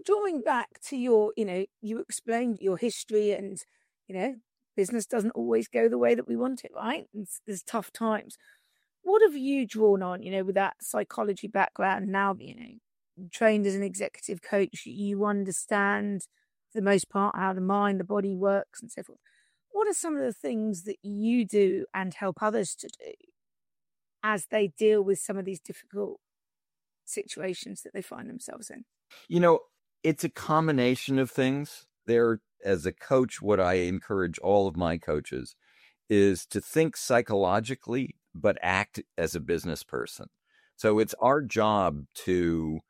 drawing back to your, you explained your history and, you know, business doesn't always go the way that we want it, right? There's tough times. What have you drawn on, with that psychology background now, trained as an executive coach, you understand for the most part how the mind, the body works and so forth. What are some of the things that you do and help others to do as they deal with some of these difficult situations that they find themselves in? It's a combination of things. As a coach, what I encourage all of my coaches is to think psychologically, but act as a business person. So it's our job to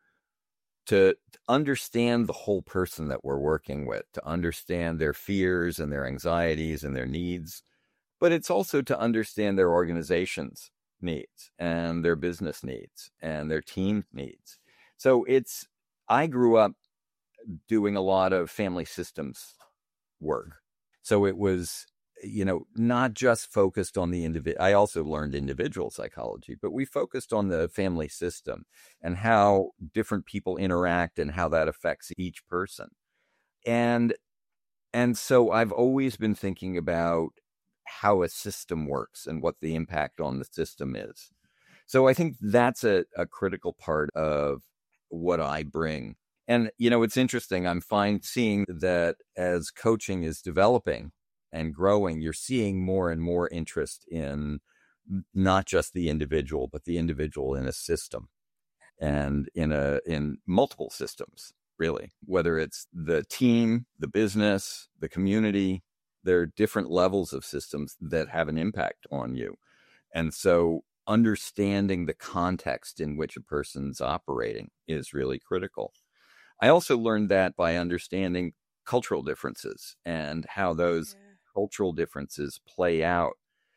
understand the whole person that we're working with, to understand their fears and their anxieties and their needs. But it's also to understand their organization's needs and their business needs and their team needs. So I grew up doing a lot of family systems work. So it was, not just focused on the individual. I also learned individual psychology, but we focused on the family system and how different people interact and how that affects each person. And so I've always been thinking about how a system works and what the impact on the system is. So I think that's a critical part of what I bring. And, it's interesting. I'm seeing that as coaching is developing and growing, you're seeing more and more interest in not just the individual, but the individual in a system and in multiple systems, really, whether it's the team, the business, the community. There are different levels of systems that have an impact on you. And so understanding the context in which a person's operating is really critical. I also learned that by understanding cultural differences and how those cultural differences play out.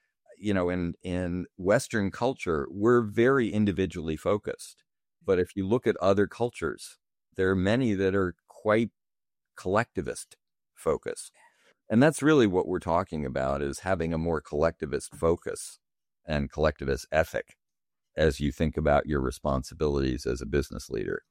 In Western culture, we're very individually focused. But if you look at other cultures, there are many that are quite collectivist focused. And that's really what we're talking about, is having a more collectivist focus and collectivist ethic as you think about your responsibilities as a business leader.